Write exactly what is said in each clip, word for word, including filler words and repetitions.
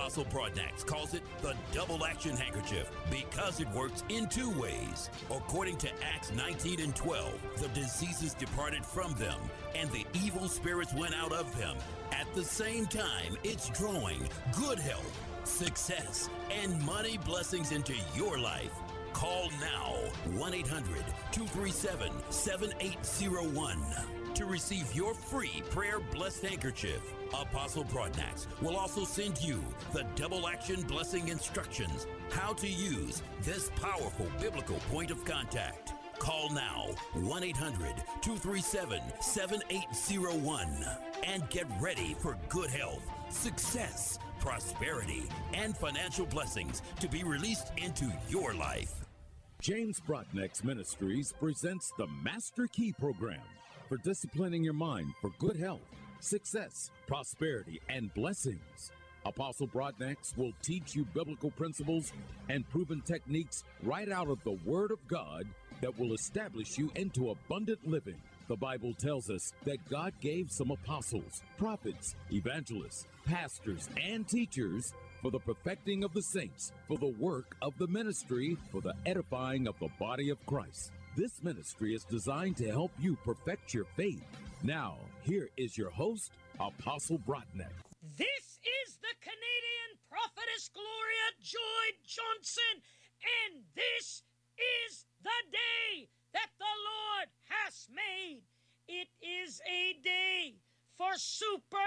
Apostle Broadnax calls it the double action handkerchief because it works in two ways. According to Acts nineteen and twelve, the diseases departed from them and the evil spirits went out of them. At the same time, it's drawing good health, success, and money blessings into your life. Call now, one eight hundred, two three seven, seven eight zero one to receive your free prayer blessed handkerchief. Apostle Broadnax will also send you the double action blessing instructions, how to use this powerful biblical point of contact. Call now, one eight hundred, two three seven, seven eight zero one, and get ready for good health, success, prosperity, and financial blessings to be released into your life. James Broadnax Ministries presents the Master Key Program for disciplining your mind for good health, success, prosperity, and blessings. Apostle Broadnax will teach you biblical principles and proven techniques right out of the Word of God that will establish you into abundant living. The Bible tells us that God gave some apostles, prophets, evangelists, pastors, and teachers for the perfecting of the saints, for the work of the ministry, for the edifying of the body of Christ. This ministry is designed to help you perfect your faith. Now, here is your host, Apostle Broadnax. This is the Canadian prophetess Gloria Joy Johnson, and this is the day that the Lord has made. It is a day for supernatural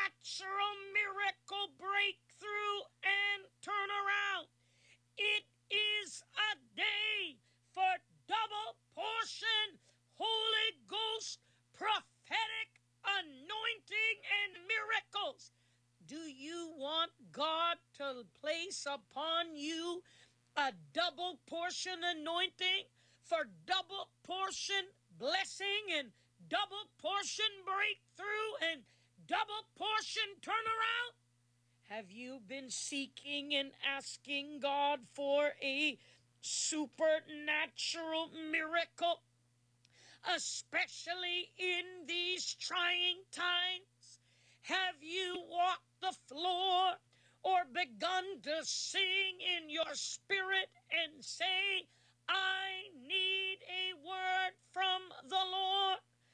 miracle breakthrough and turnaround. It is a day for double portion Holy Ghost prophetic anointing and miracles. Do you want God to place upon you a double portion anointing for double portion blessing and double portion breakthrough and double portion turnaround? Have you been seeking and asking God for a supernatural miracle, especially in these trying times? Have you walked the floor or begun to sing in your spirit and say, I need a word from the Lord?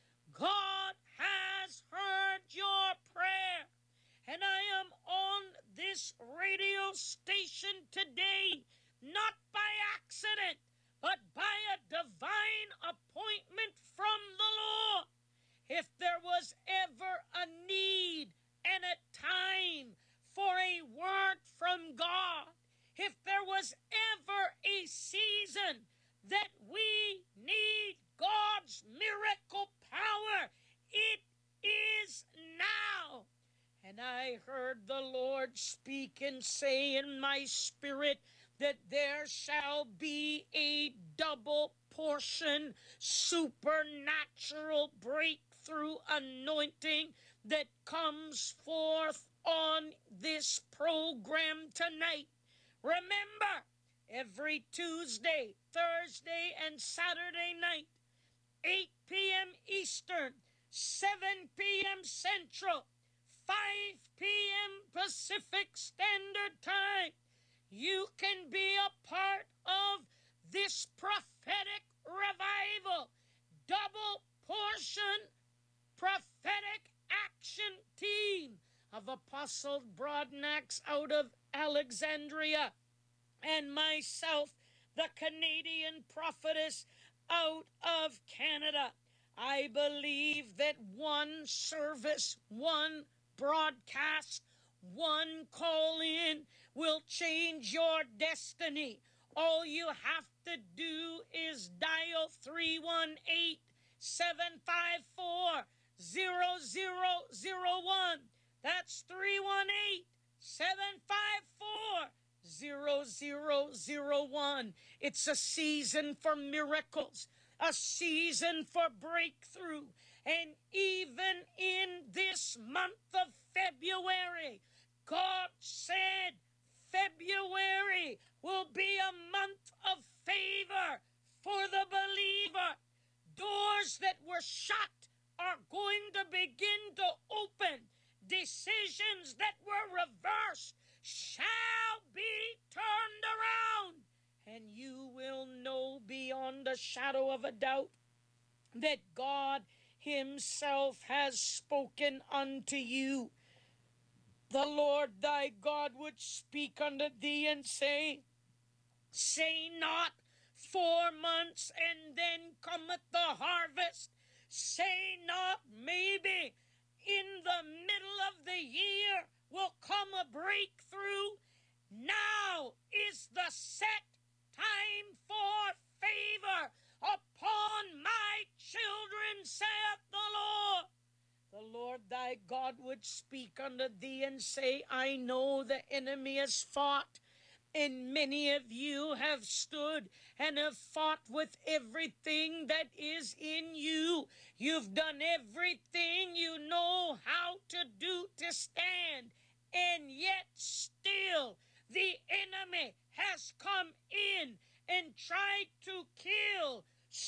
God has heard your prayer, and I am on this radio station today, not by accident, but by a divine appointment from the Lord. If there was ever a need and a time for a word from God, if there was ever a season that we need God's miracle power, it is now. And I heard the Lord speak and say in my spirit that there shall be a double portion supernatural breakthrough anointing that comes forth on this program tonight. Remember, every Tuesday, Thursday, and Saturday night, eight p.m. Eastern, seven p.m. Central, five p.m. Pacific Standard Time, you can be a part of this prophetic revival, double portion prophetic action team of Apostle Broadnax out of Alexandria and myself, the Canadian prophetess out of Canada. I believe that one service, one broadcast, one call in will change your destiny. All you have to do is dial three one eight, seven five four, zero zero zero one. That's three one eight, seven five four, zero zero zero one. It's a season for miracles, a season for breakthrough. And even in this month of February, God said February will be a month of favor for the believer. Doors that were shut are going to begin to open. Decisions that were reversed shall a shadow of a doubt that God himself has spoken unto you. The Lord thy God would speak unto thee and say, say not four months and then cometh the harvest. Say not maybe in the middle of the year will come a breakthrough. Now is the set time for favor upon my children, saith the Lord. The Lord thy God would speak unto thee and say, I know the enemy has fought, and many of you have stood and have fought with everything that is in you. You've done everything you know how to do to stand, and yet still the enemy has come in and tried to kill,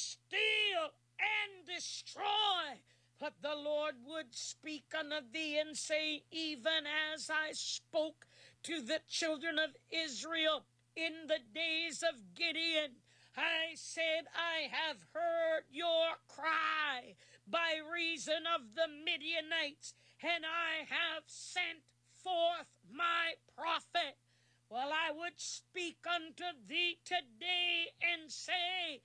steal, and destroy. But the Lord would speak unto thee and say, even as I spoke to the children of Israel in the days of Gideon, I said, I have heard your cry by reason of the Midianites, and I have sent forth my prophet. Well, I would speak unto thee today and say,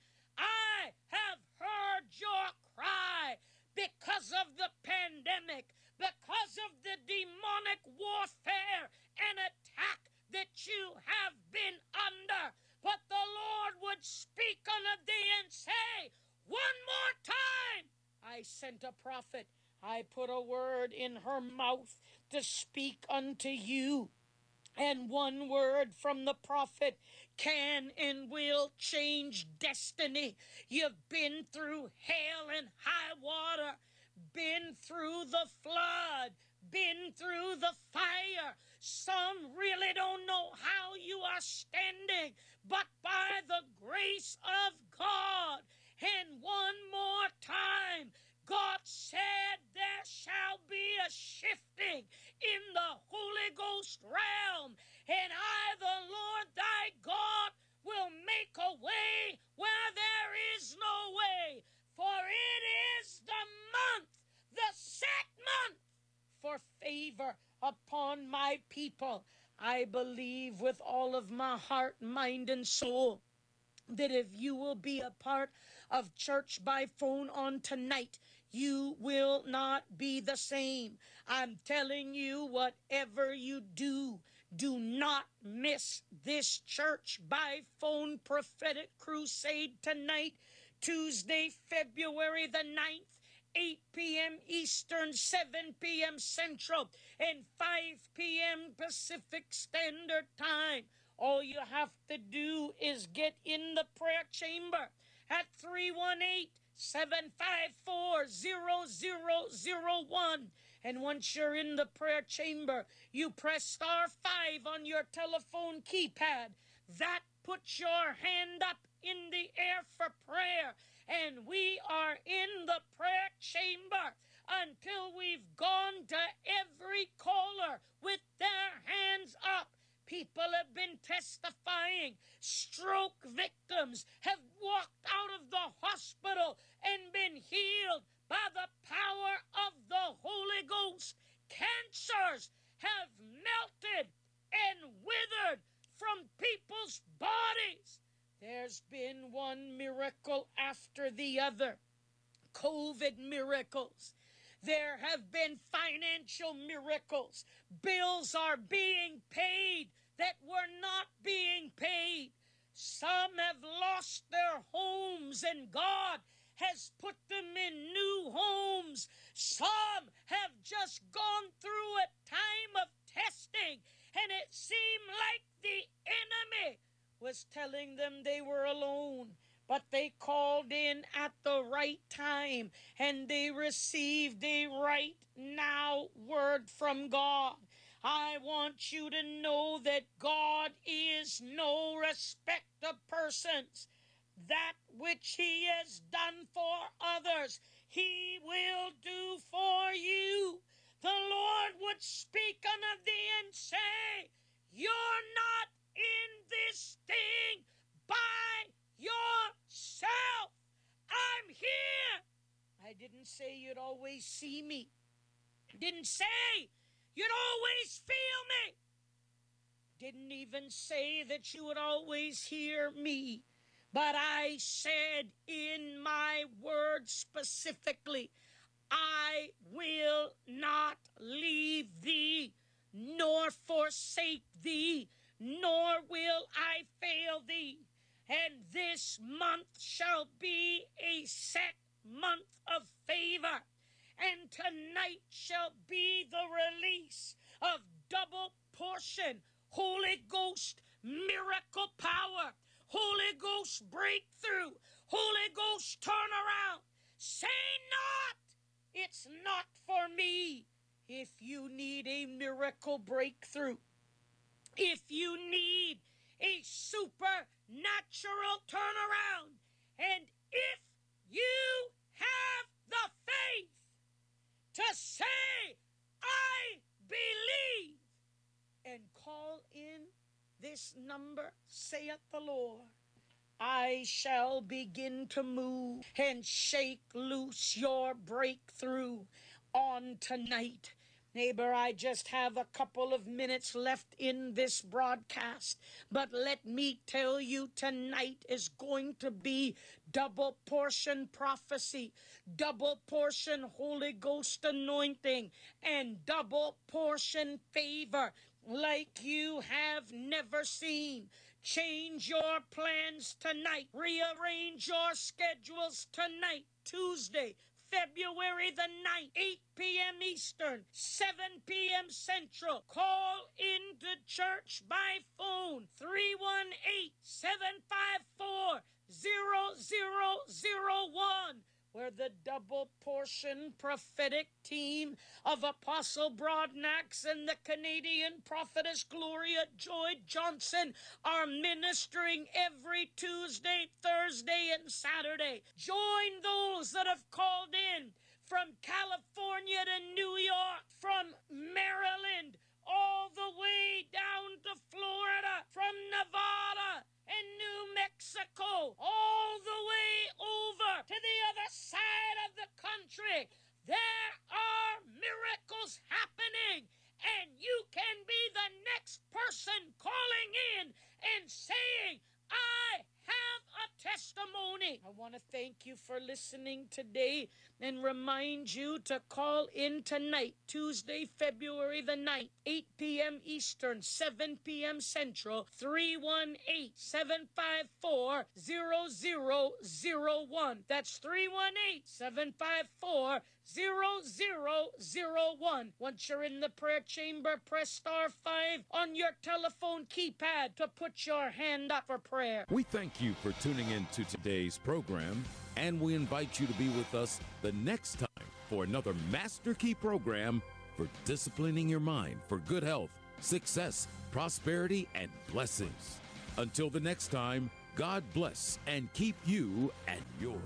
I have heard your cry because of the pandemic, because of the demonic warfare and attack that you have been under. But the Lord would speak unto thee and say, one more time, I sent a prophet. I put a word in her mouth to speak unto you. And one word from the prophet can and will change destiny. You've been through hell and high water, been through the flood, been through the fire. Some really don't know how you are standing, but by the grace of God, and one more time, God said there shall be a shifting in the Holy Ghost realm, and I, the Lord thy God, will make a way where there is no way, for it is the month, the set month for favor upon my people. I believe with all of my heart, mind, and soul that if you will be a part of Church by Phone on tonight, you will not be the same. I'm telling you, whatever you do, do not miss this Church by Phone prophetic crusade tonight, Tuesday, February the ninth, eight p.m. Eastern, seven p.m. Central, and five p.m. Pacific Standard Time. All you have to do is get in the prayer chamber at three one eight, seven five four, zero zero zero one. And once you're in the prayer chamber, you press star five on your telephone keypad. That puts your hand up in the air for prayer. And we are in the prayer chamber until we've gone to every caller with their hands up. People have been testifying. Stroke victims have walked out of the hospital and been healed by the power of the Holy Ghost. Cancers have melted and withered from people's bodies. There's been one miracle after the other. COVID miracles. There have been financial miracles. Bills are being paid that were not being paid. Some have lost their homes and God has put them in new homes. Some have just gone through a time of testing, and it seemed like the enemy was telling them they were alone. But they called in at the right time, and they received a right now word from God. I want you to know that God is no respect of persons. That which he has done for others, he will do for you. The Lord would speak unto thee and say, you're not in this thing by yourself. Didn't say you'd always see me. Didn't say you'd always feel me. Didn't even say that you would always hear me. But I said in my word specifically, I will not leave thee, nor forsake thee, nor will I fail thee. And this month shall be a set month of favor. And tonight shall be the release of double portion, Holy Ghost miracle power, Holy Ghost breakthrough, Holy Ghost turnaround. Say not, it's not for me. If you need a miracle breakthrough, if you need a supernatural turnaround, and if you have the faith to say, I believe, and call in this number, saith the Lord, I shall begin to move and shake loose your breakthrough on tonight. Neighbor, I just have a couple of minutes left in this broadcast, but let me tell you, tonight is going to be double portion prophecy, double portion Holy Ghost anointing, and double portion favor like you have never seen. Change your plans tonight. Rearrange your schedules tonight, Tuesday, February the ninth, eight p.m. Eastern, seven p.m. Central. Call into church by phone, three one eight, seven five four, zero zero zero one, where the double portion prophetic team of Apostle Broadnax and the Canadian prophetess Gloria Joy Johnson are ministering every Tuesday, Thursday, and Saturday. Join those that have called in from California to New York, from Maryland, all the way down to Florida, from Nevada and New Mexico, all the way over to the other side of the country. There are miracles happening, and you can be the next person calling in and saying, I have a testimony. I want to thank you for listening today and remind you to call in tonight, Tuesday, February the ninth, eight p.m. Eastern, seven p.m. Central, three one eight, seven five four, zero zero zero one. That's three one eight, seven five four, zero zero zero one. Once you're in the prayer chamber, press star five on your telephone keypad to put your hand up for prayer. We thank you for tuning in to today's program, and we invite you to be with us the next time for another Master Key program for disciplining your mind for good health, success, prosperity, and blessings. Until the next time, God bless and keep you and yours.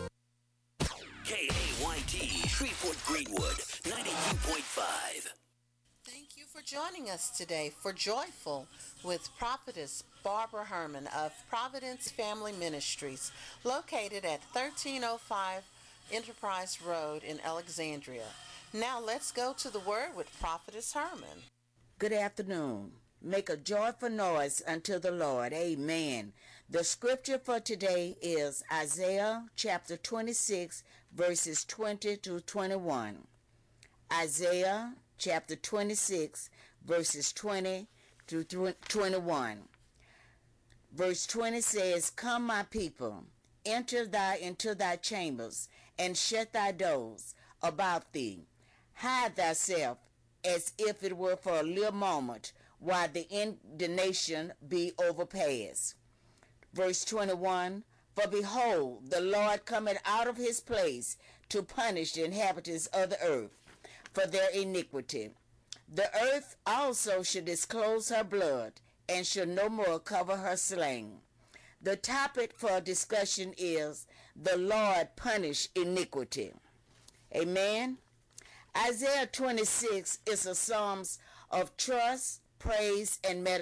K A Y T, Shreveport Greenwood, ninety-two point five. Thank you for joining us today for Joyful with Prophetess Barbara Herman of Providence Family Ministries, located at thirteen oh five Enterprise Road in Alexandria. Now let's go to the Word with Prophetess Herman. Good afternoon. Make a joyful noise unto the Lord. Amen. The scripture for today is Isaiah chapter twenty-six, verses twenty to twenty-one. Isaiah chapter twenty-six, verses twenty to twenty-one. Verse twenty says, Come, my people, enter thou into thy chambers, and shut thy doors about thee. Hide thyself as if it were for a little moment, while the indignation be overpassed. Verse twenty-one, For behold, the Lord cometh out of his place to punish the inhabitants of the earth for their iniquity. The earth also shall disclose her blood, and shall no more cover her slain. The topic for discussion is, The Lord punish iniquity. Amen. Isaiah twenty-six is a psalm of trust, praise, and meditation.